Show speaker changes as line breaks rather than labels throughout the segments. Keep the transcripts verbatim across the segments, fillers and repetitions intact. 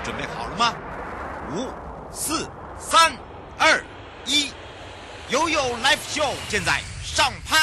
准备好了吗？五、四、三、二、一，悠悠 Live Show 现在上拍。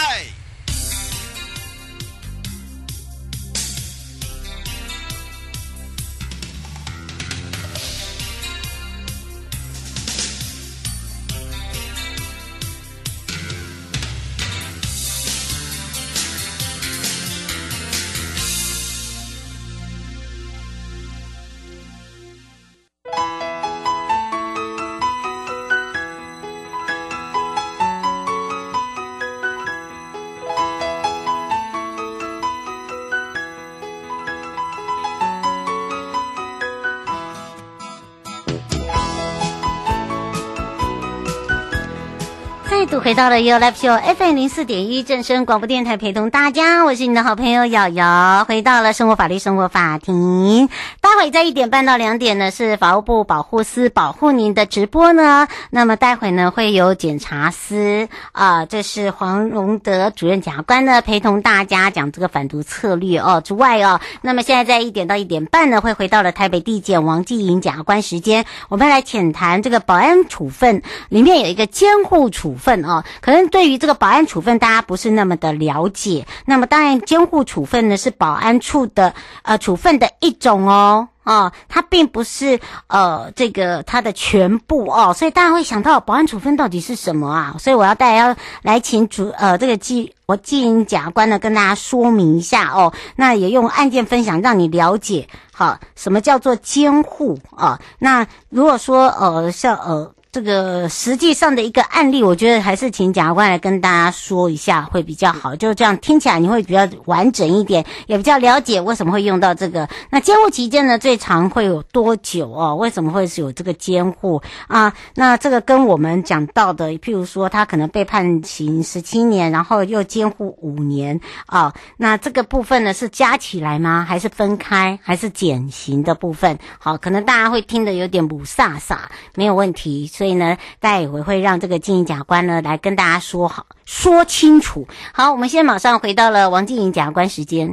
再度回到了 You Live Show F M 零四点一正声广播电台，陪同大家，我是你的好朋友瑶瑶。回到了生活法律生活法庭，待会在一点半到两点呢是法务部保护司保护您的直播呢。那么待会呢会有检察司啊、呃，这是黄荣德主任检察官呢陪同大家讲这个反毒策略哦之外哦。那么现在在一点到一点半呢会回到了台北地检王继营检察官时间，我们来浅谈这个保安处分里面有一个监护处分。哦，可能对于这个保安处分大家不是那么的了解，那么当然监护处分呢是保安处的呃处分的一种哦。哦，它并不是呃这个它的全部哦，所以大家会想到保安处分到底是什么啊？所以我要大家要来请主呃这个记我记营检察官呢跟大家说明一下哦，那也用案件分享让你了解好什么叫做监护啊。那如果说呃像呃。这个实际上的一个案例，我觉得还是请检察官来跟大家说一下会比较好，就这样听起来你会比较完整一点，也比较了解为什么会用到这个。那监护期间呢，最长会有多久哦？为什么会是有这个监护啊？那这个跟我们讲到的，譬如说他可能被判刑十七年，然后又监护五年啊，那这个部分呢是加起来吗？还是分开？还是减刑的部分？好，可能大家会听得有点不飒飒，没有问题。所以呢，待会会让这个经营检察官呢来跟大家说好说清楚。好，我们现在马上回到了王经营检察官时间。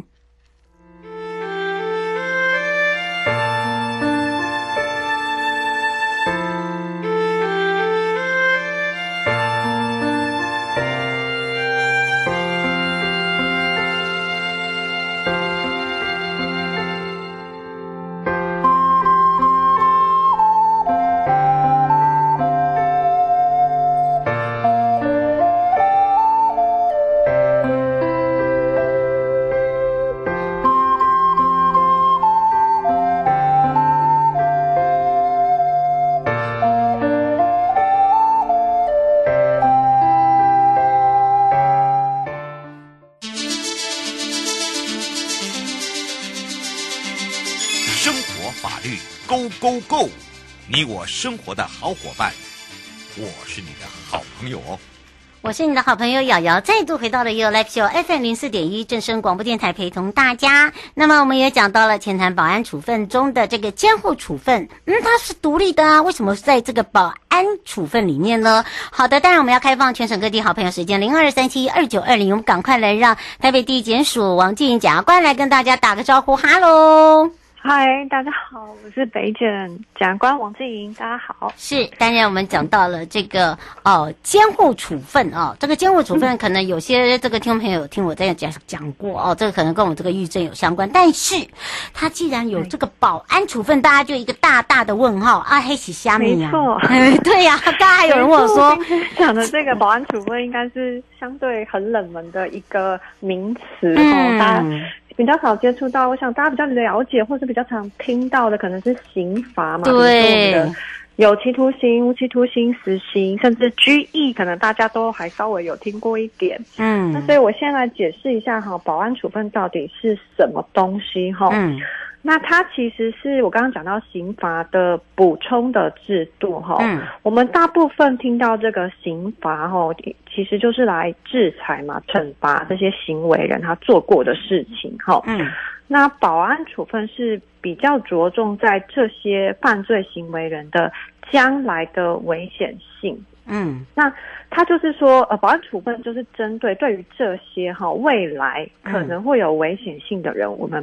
Go Go Go！ 你我生活的好伙伴，我是你的好朋友哦。
我是你的好朋友瑶瑶，再度回到了 You Live Show F M 零四点一正声广播电台，陪同大家。那么我们也讲到了浅谈保安处分中的这个监护处分，嗯，它是独立的啊，为什么在这个保安处分里面呢？好的，当然我们要开放全省各地好朋友时间零二三七二九二零，我们赶快来让台北地检署王继营检察官来跟大家打个招呼，哈喽。
嗨，大家好，我是北检检察官王继营，大家好。
是，当然我们讲到了这个哦监护处分哦，这个监护处分可能有些这个听众朋友有听我在讲讲过哦，这个可能跟我这个狱政有相关，但是它既然有这个保安处分，大家就一个大大的问号啊，黑起虾米啊？
没错，
对呀、啊，刚刚还有人问我说，
今天讲的这个保安处分应该是相对很冷门的一个名词哦，嗯、大家比较少接触到，我想大家比较了解或是比较常听到的可能是刑罚嘛，
对，
的有期徒刑、无期徒刑、死刑，甚至拘役，可能大家都还稍微有听过一点。嗯，那所以我先来解释一下哈，保安处分到底是什么东西哈。嗯。那它其实是我刚刚讲到刑罚的补充的制度哈，嗯，我们大部分听到这个刑罚哈，其实就是来制裁嘛，惩罚这些行为人他做过的事情哈，嗯，那保安处分是比较着重在这些犯罪行为人的将来的危险性。嗯，那他就是说，呃，保安处分就是针对对于这些哈未来可能会有危险性的人，我们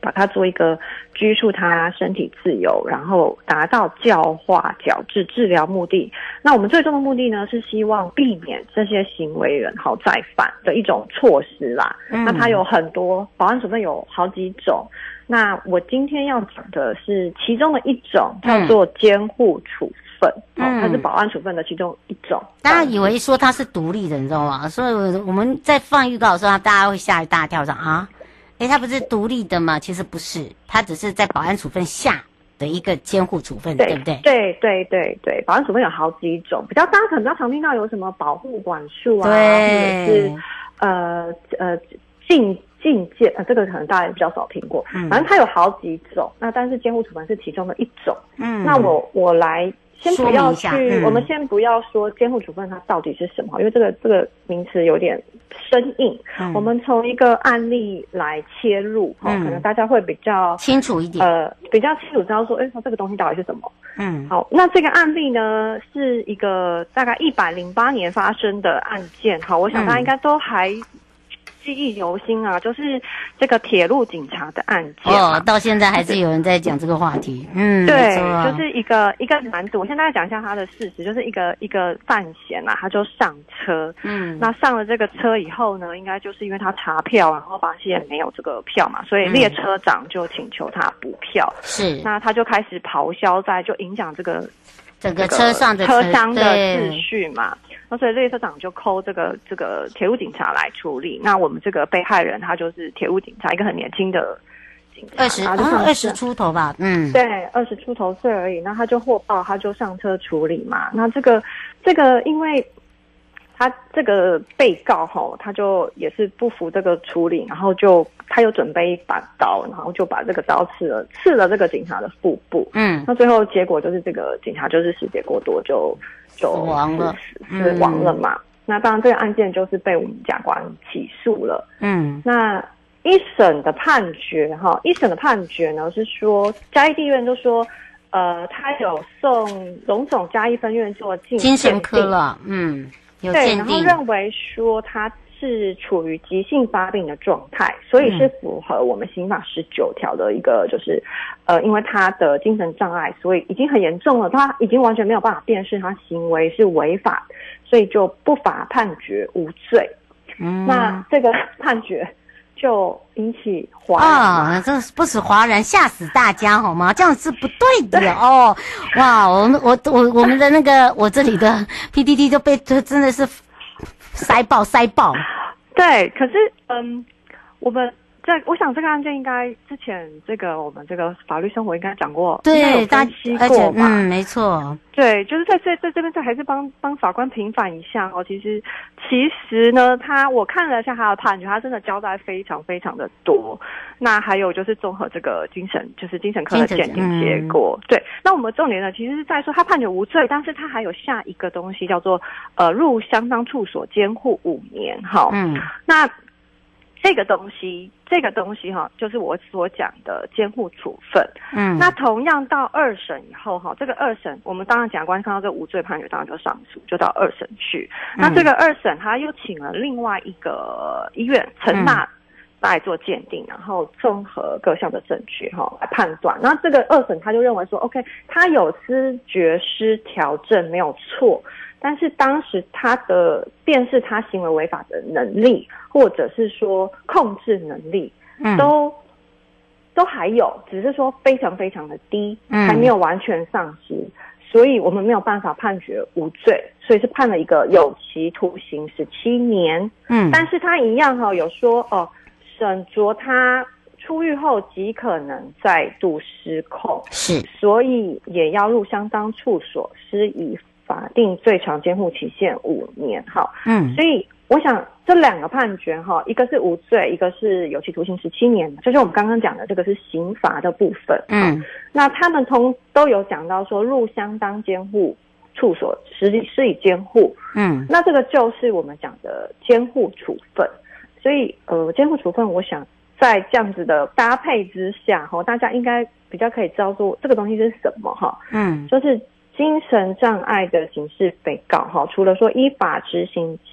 把它做一个拘束他身体自由，然后达到教化、矫治、治疗目的。那我们最终的目的呢，是希望避免这些行为人好再犯的一种措施啦。嗯、那它有很多保安处分有好几种，那我今天要讲的是其中的一种，叫做监护处分。嗯、哦，它是保安处分的其中一种。
大家以为说它是独立的，你知道吗？所以我们在放预告的时候，大家会吓一大跳，说啊。诶，它不是独立的吗？其实不是，它只是在保安处分下的一个监护处分， 对, 对不对？
对对对对，保安处分有好几种，比较大家可能比较常听到有什么保护管束啊，或者是呃呃禁禁戒，呃这个可能大家也比较少听过，嗯、反正它有好几种，那但是监护处分是其中的一种。嗯，那我我来。先不要去，嗯、我们先不要说监护处分它到底是什么，因为这个这个名词有点生硬。嗯、我们从一个案例来切入，嗯、可能大家会比较
清楚一点，
呃，比较清楚知道说，哎，这个东西到底是什么。嗯，好，那这个案例呢，是一个大概一百零八年发生的案件。好，我想大家应该都还记忆犹新啊，就是这个铁路警察的案件
哦，到现在还是有人在讲这个话题。嗯，
对，就是一个一个男子，我先大概讲一下他的事实，就是一个一个犯嫌啊，他就上车，嗯，那上了这个车以后呢，应该就是因为他查票，然后发现没有这个票嘛，所以列车长就请求他补票，是，那他就开始咆哮在，就影响这个。
整个车上的
车厢的秩序嘛，那所以列车长就扣这个这个铁路警察来处理。那我们这个被害人他就是铁路警察，一个很年轻的警察，
二十啊二十出头吧，嗯，
对，二十出头岁而已。那他就获报，他就上车处理嘛。那这个这个因为。他这个被告哈，他就也是不服这个处理，然后就他又准备一把刀，然后就把这个刀刺了刺了这个警察的腹部。嗯，那最后结果就是这个警察就是失血过多就就
死亡了，
死亡了嘛。嗯、那当然这个案件就是被我们甲官起诉了。嗯，那一审的判决哈，一审的判决呢是说嘉义地院就说。呃，他有送荣总嘉义分院做精
精神科了，嗯，有鉴定，
对，然后认为说他是处于急性发病的状态，所以是符合我们刑法十九条的一个，就是，嗯、呃，因为他的精神障碍，所以已经很严重了，他已经完全没有办法辨识他行为是违法，所以就不法判决无罪。嗯，那这个判决。就引起哗然
啊！这不使哗然，吓死大家好吗？这样是不对的哦！哇，我们我我我们的那个我这里的 P T T 就被就真的是塞爆塞爆。
对，可是嗯，我们这我想这个案件应该之前这个我们这个法律生活应该讲过，
对，
大家而且
嗯，没错，
对，就是在在在这边，这还是帮帮法官平反一下哦。其实其实呢，他我看了一下他的判决，他真的交代非常非常的多。那还有就是综合这个精神，就是精神科的鉴定结果。嗯、对，那我们重点呢，其实是在说他判决无罪，但是他还有下一个东西叫做呃入相当处所监护五年哈。嗯，那。这个东西，这个东西哈，就是我所讲的监护处分。嗯，那同样到二审以后哈，这个二审，我们当然检察官看到这无罪判决，当然就上诉，就到二审去。嗯、那这个二审他又请了另外一个医院承纳来做鉴定，然后综合各项的证据哈来判断。那这个二审他就认为说 ，OK， 他有思觉失调症没有错。但是当时他的辨识他行为违法的能力，或者是说控制能力，嗯、都都还有，只是说非常非常的低，嗯、还没有完全丧失，所以我们没有办法判决无罪，所以是判了一个有期徒刑十七年。嗯，但是他一样哈有说哦，审酌他出狱后极可能再度失控，是，所以也要入相当处所施以。法定最长监护期限五年，哈，嗯，所以我想这两个判决哈，一个是无罪，一个是有期徒刑十七年，就是我们刚刚讲的这个是刑罚的部分，嗯，那他们通都有讲到说入相当监护处所施施以监护，嗯，那这个就是我们讲的监护处分，所以呃，监护处分，我想在这样子的搭配之下，哈，大家应该比较可以知道说这个东西是什么，哈，嗯，就是。精神障碍的刑事被告哈，除了说依法执行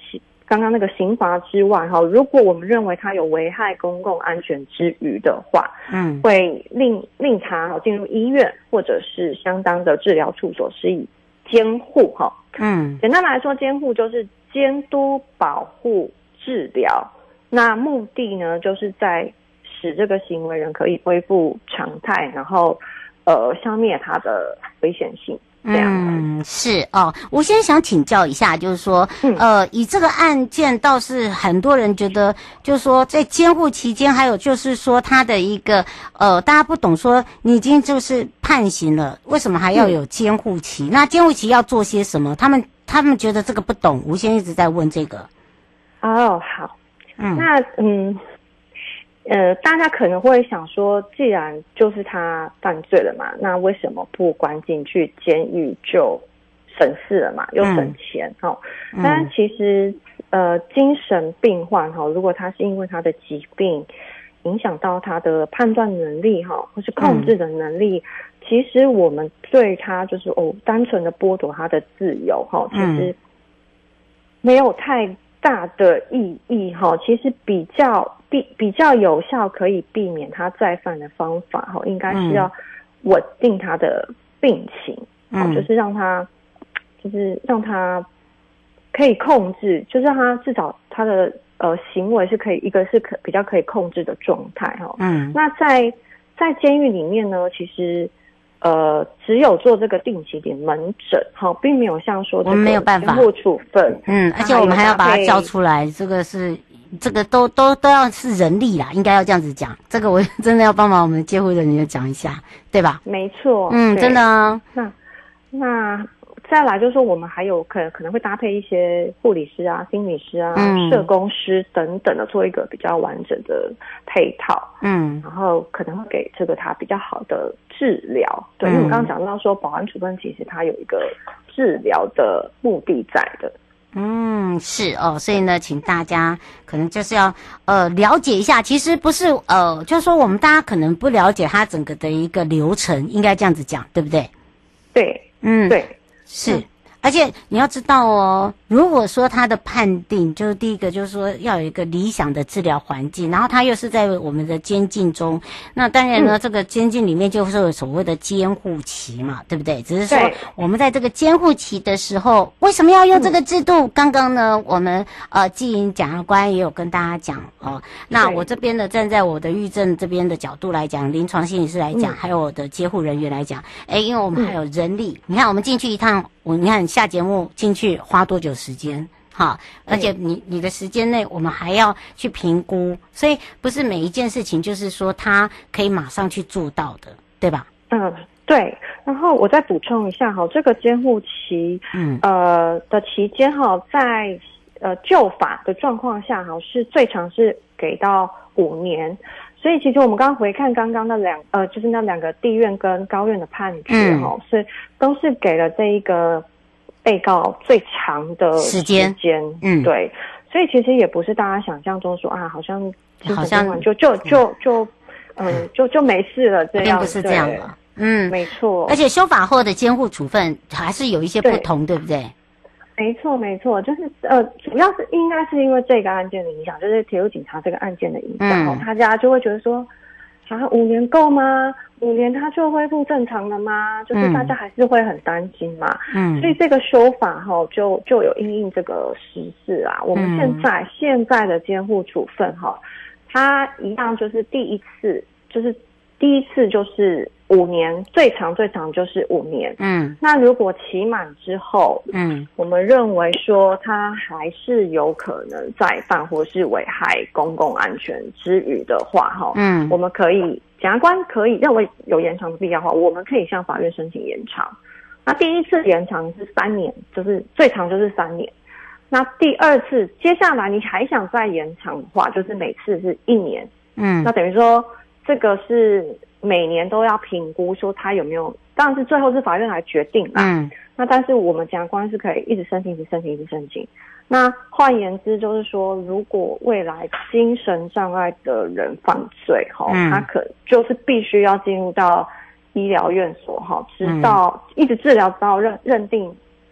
刚刚那个刑罚之外哈，如果我们认为他有危害公共安全之余的话，嗯，会令令他进入医院或者是相当的治疗处所施以监护哈。嗯，简单来说，监护就是监督、保护、治疗。那目的呢，就是在使这个行为人可以恢复常态，然后呃消灭他的危险性。这样
嗯，是哦。我先想请教一下，就是说，嗯、呃，以这个案件倒是很多人觉得，就是说在监护期间，还有就是说他的一个呃，大家不懂说你已经就是判刑了，为什么还要有监护期？嗯、那监护期要做些什么？他们他们觉得这个不懂，吴先一直在问这个。
哦，好，嗯，那嗯。呃，大家可能会想说，既然就是他犯罪了嘛，那为什么不关进去监狱就省事了嘛，又省钱哈？嗯、但其实呃，精神病患哈，如果他是因为他的疾病影响到他的判断能力哈，或是控制的能力，嗯、其实我们对他就是哦，单纯的剥夺他的自由哈，其实没有太大的意义哈。其实比较。比比较有效可以避免他再犯的方法哈，应该是要稳定他的病情，嗯，就是让他，就是让他可以控制，就是让他至少他的呃行为是可以一个是可比较可以控制的状态哈。嗯，那在在监狱里面呢，其实呃只有做这个定期点门诊哈，并没有像说
我们没有办法
监护处分，
嗯，而且我们还要把他叫出来，这个是。这个都都都要是人力啦，应该要这样子讲。这个我真的要帮忙我们监护人员讲一下，对吧？
没错，
嗯，真的啊。
那那再来就是说，我们还有可可能会搭配一些护理师啊、心理师啊、嗯、社工师等等的，做一个比较完整的配套。嗯，然后可能会给这个他比较好的治疗。对，因为我们刚刚讲到说，保安处分其实它有一个治疗的目的在的。
嗯，是哦，所以呢，请大家可能就是要呃了解一下，其实不是呃，就是说我们大家可能不了解它整个的一个流程，应该这样子讲，对不对？
对，嗯，对，
是。嗯，而且你要知道哦，如果说他的判定，就是第一个就是说要有一个理想的治疗环境，然后他又是在我们的监禁中，那当然呢，嗯、这个监禁里面就是有所谓的监护期嘛，对不对？只是说我们在这个监护期的时候，为什么要用这个制度？嗯、刚刚呢，我们呃纪颖检察官也有跟大家讲哦。那我这边呢，站在我的狱政这边的角度来讲，临床心理师来讲，嗯、还有我的监护人员来讲，哎，因为我们还有人力，嗯、你看我们进去一趟。我你看下节目进去花多久时间？哈，而且你你的时间内我们还要去评估，所以不是每一件事情就是说他可以马上去做到的，对吧？
嗯，对。然后我再补充一下哈，这个监护期，嗯，呃的期间哈，在呃旧法的状况下哈，是最长是给到五年。所以其实我们刚刚回看刚刚那两呃，就是那两个地院跟高院的判决哈，嗯、是都是给了这一个被告最长的时间，嗯，对。所以其实也不是大家想象中说啊，好像
好像
就就就就嗯就就没事了这样，
并不是这样的，
嗯，没错。
而且修法后的监护处分还是有一些不同， 对, 对不对？
没错，没错，就是呃，主要是应该是因为这个案件的影响，就是铁路警察这个案件的影响，嗯、大家就会觉得说，啊，五年够吗？五年他就恢复正常了吗？就是大家还是会很担心嘛。嗯，所以这个修法哈，就就有因应这个时事啊。我们现在、嗯、现在的监护处分哈，它一样就是第一次，就是第一次就是五年，最长最长就是五年。嗯，那如果期满之后，嗯，我们认为说他还是有可能再犯或是危害公共安全之余的话，哈，嗯，我们可以检察官可以认为有延长的必要的话，我们可以向法院申请延长。那第一次延长是三年，就是最长就是三年。那第二次接下来你还想再延长的话，就是每次是一年。嗯，那等于说这个是每年都要评估说他有没有，当然是最后是法院来决定啦。嗯，那但是我们检察官是可以一直申请一直申请一直申请。那换言之就是说，如果未来精神障碍的人犯罪齁、嗯、他可就是必须要进入到医疗院所齁，直到、嗯、一直治疗直到认认定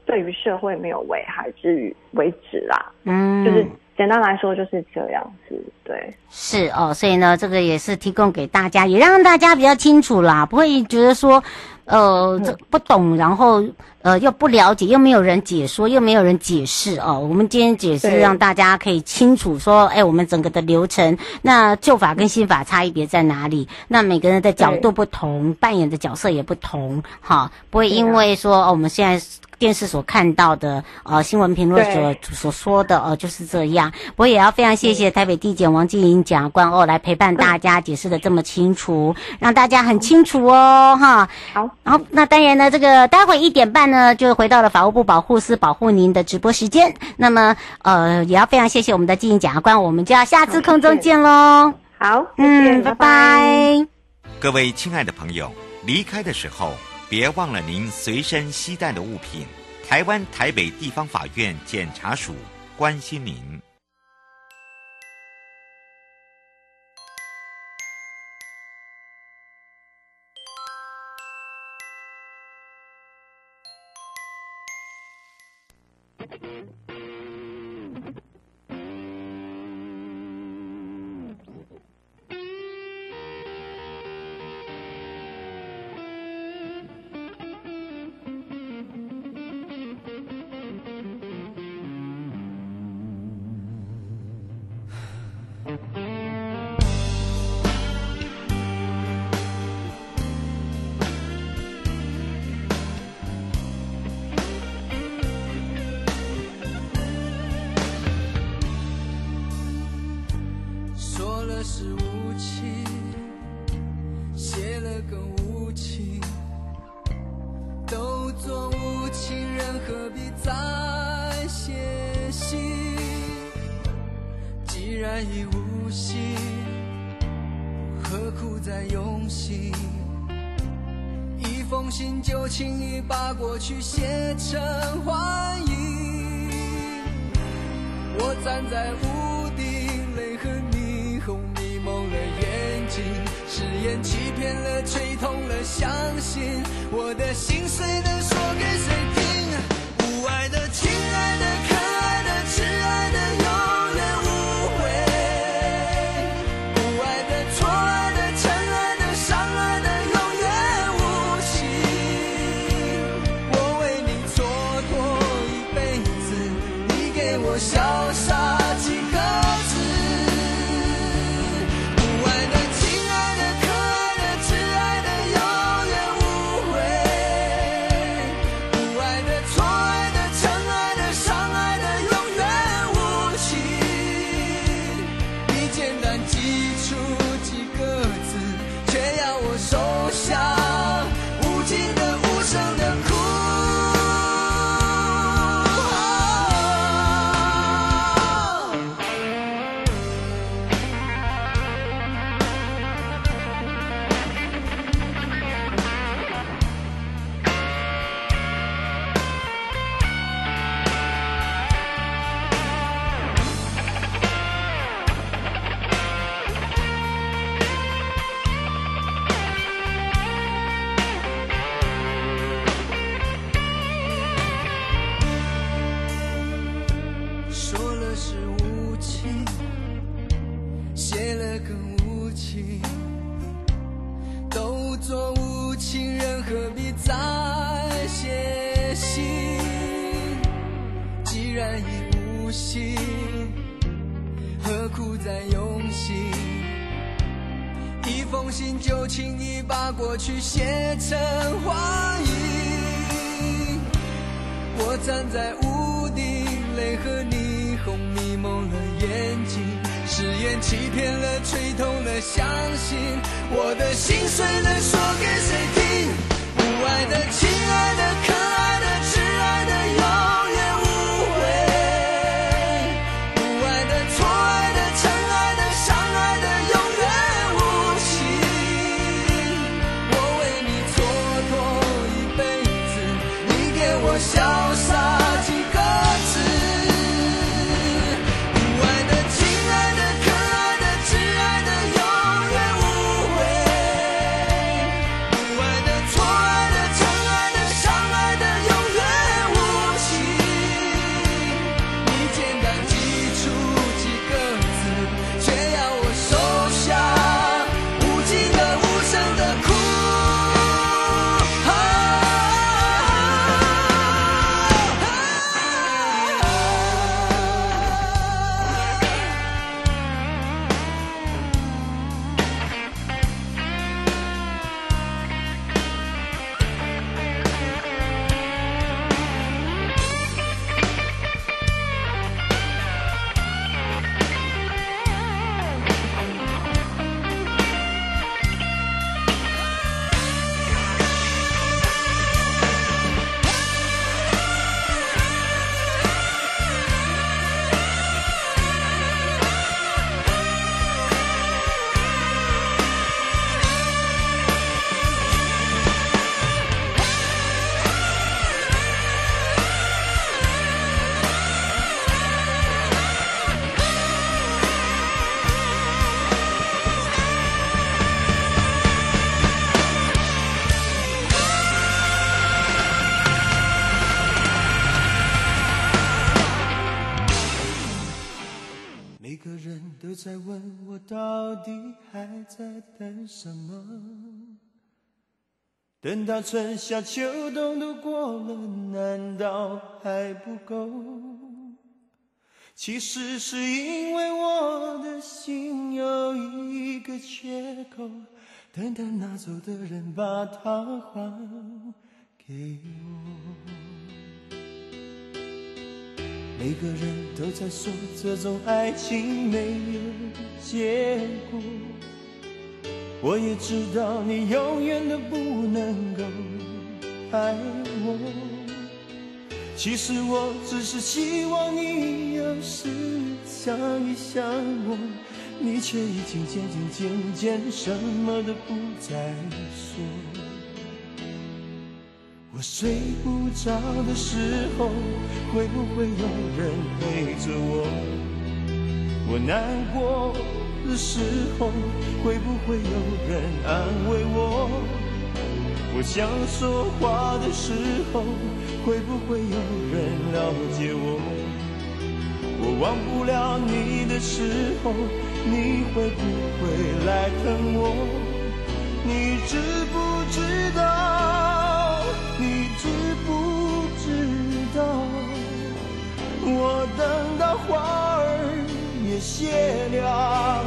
对于社会没有危害之余为止啦。
嗯，
就是简单来说就是这样子，对。
是哦，所以呢，这个也是提供给大家，也让大家比较清楚啦，不会觉得说，呃，这不懂，然后呃又不了解，又没有人解说，又没有人解释哦。我们今天解释让大家可以清楚说，哎，我们整个的流程，那旧法跟新法差异别在哪里？那每个人的角度不同，扮演的角色也不同，哈，不会因为说哦，我们现在电视所看到的，呃，新闻评论所所说的，呃，就是这样。我也要非常谢谢台北地检王金莹检察官哦，来陪伴大家解释的这么清楚，让大家很清楚哦，哈。
好，
然后那当然呢，这个待会一点半呢，就回到了法务部保护司保护您的直播时间。那么，呃，也要非常谢谢我们的金莹检察官，我们就要下次空中见喽。
好，
嗯，拜拜。
各位亲爱的朋友，离开的时候别忘了您随身携带的物品。台湾台北地方法院检察署关心您。
说了是无情，写了更无情，都做无情人，何必再写信？既然已无心，何苦再用心？一封信就轻易把过去写成幻影。我站在屋顶，泪和霓虹迷蒙了眼睛，誓言欺骗了，吹痛了，相信我的心碎能说给谁听？无爱的、亲爱的、可爱的、挚爱的，永远无悔；不爱的、错爱的、真爱的、伤爱的，永远无情。我为你蹉跎一辈子，你给我潇洒几个字。不爱的、亲爱的、可爱的、挚爱的，永远无悔；不爱的、错爱的、真爱的、伤爱的，永远无情。你简单记出几个字，却要我收下无尽的、无声的哭。说了是无情，写了更无情，都做无情人，何必再写信？既然已无心，何苦再用心？一封信就轻易把过去写成幻影。我站在屋顶，泪和霓虹迷蒙了眼睛，誓言欺骗了，吹痛了，相信我的心碎能说给谁听？不爱的、亲爱的、可爱的、挚爱的，永远无悔；不爱的、错爱的、真爱的、伤爱的，永远无情。我为你蹉跎一辈子，你给我潇洒几个字。不爱的、亲爱的、可爱的、挚爱的，永远无悔；
在问我到底还在等什么，等到春夏秋冬都过了，难道还不够？其实是因为我的心有一个缺口，等待拿走的人把它还给我。每个人都在说这种爱情没有结果，我也知道你永远都不能够爱我，其实我只是希望你有时想一想我，你却已经渐渐渐渐什么都不再说。我睡不着的时候，会不会有人陪着我？我难过的时候，会不会有人安慰我？我想说话的时候，会不会有人了解我？我忘不了你的时候，你会不会来疼我？你知不知道？你知不知道？我等到花儿也谢了，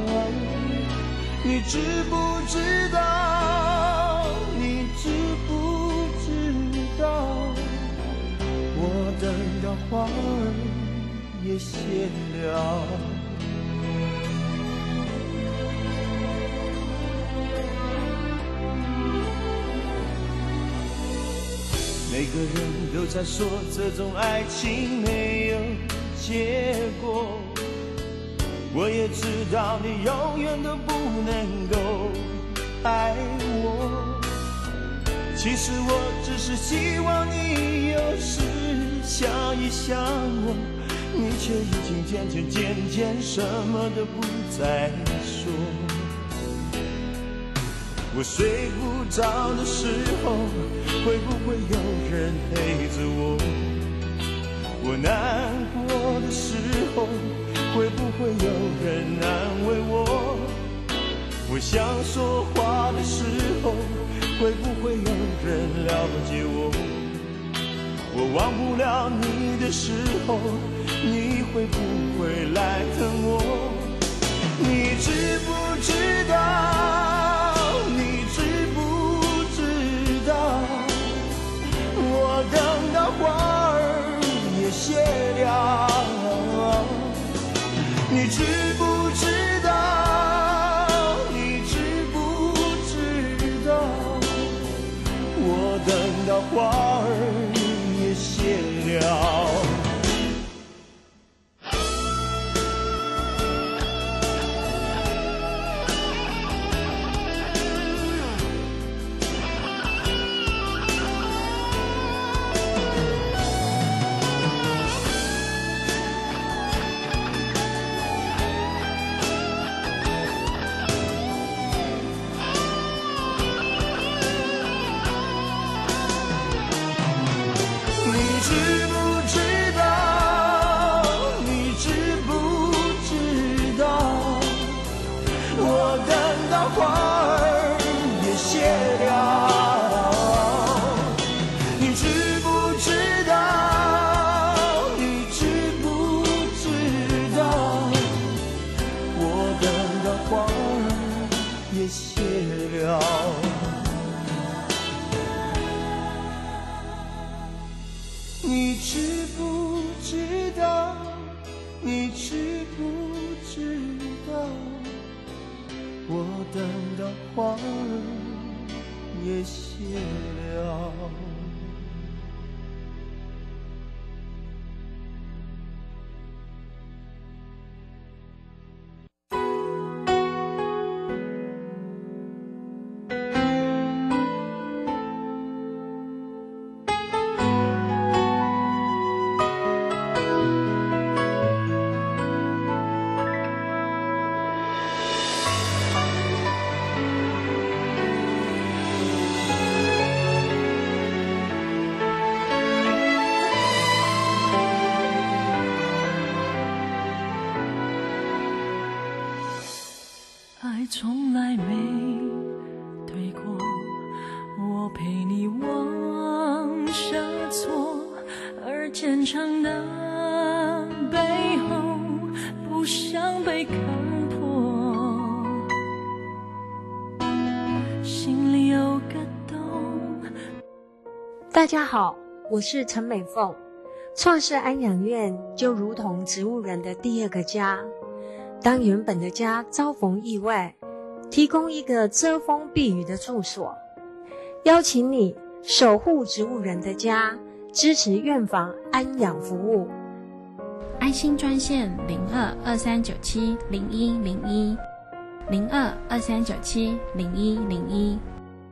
你知不知道？你知不知道？我等到花儿也谢了。每个人都在说这种爱情没有结果，我也知道你永远都不能够爱我，其实我只是希望你有时想一想我，你却已经渐渐渐渐什么都不再说。我睡不着的时候，会不会有人陪着我？我难过的时候，会不会有人安慰我？我想说话的时候，会不会有人了解我？我忘不了你的时候，你会不会来疼我？你知不知道？你知不知道？我等到花儿也谢了，你知不知道？你知不知道？我等到花儿也谢了。你知不知道？你知不知道？我等到花儿也谢了。
陪你忘下错，而坚强的背后不想被看破，心里有个洞。
大家好，我是陈美凤。创世安养院就如同植物人的第二个家，当原本的家遭逢意外，提供一个遮风避雨的住所，邀请你守护植物人的家，支持院房安养服务。
爱心专线零二二三九七零一零一零二二三九七零一零一。